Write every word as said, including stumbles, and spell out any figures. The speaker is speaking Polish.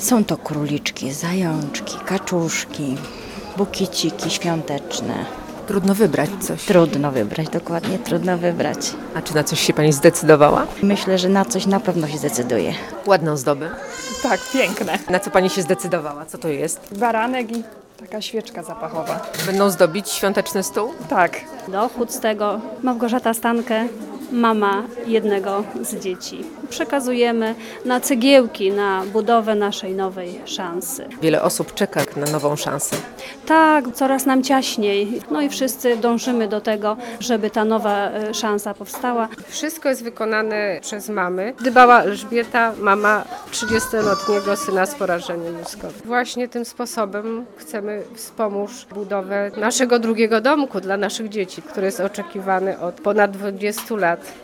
Są to króliczki, zajączki, kaczuszki, bukieciki świąteczne. Trudno wybrać coś. Trudno wybrać, dokładnie, trudno wybrać. A czy na coś się Pani zdecydowała? Myślę, że na coś na pewno się zdecyduje. Ładne ozdoby. Tak, piękne. Na co Pani się zdecydowała? Co to jest? Baranek i taka świeczka zapachowa. Będą zdobić świąteczny stół? Tak. Dochód z tego Małgorzata Stankę, mama jednego z dzieci. Przekazujemy na cegiełki, na budowę naszej nowej szansy. Wiele osób czeka na nową szansę. Tak, coraz nam ciaśniej. No i wszyscy dążymy do tego, żeby ta nowa e, szansa powstała. Wszystko jest wykonane przez mamy. Dbała Elżbieta, mama trzydziestoletniego syna z porażeniem mózgowym. Właśnie tym sposobem chcemy wspomóc budowę naszego drugiego domku dla naszych dzieci, który jest oczekiwany od ponad dwudziestu lat.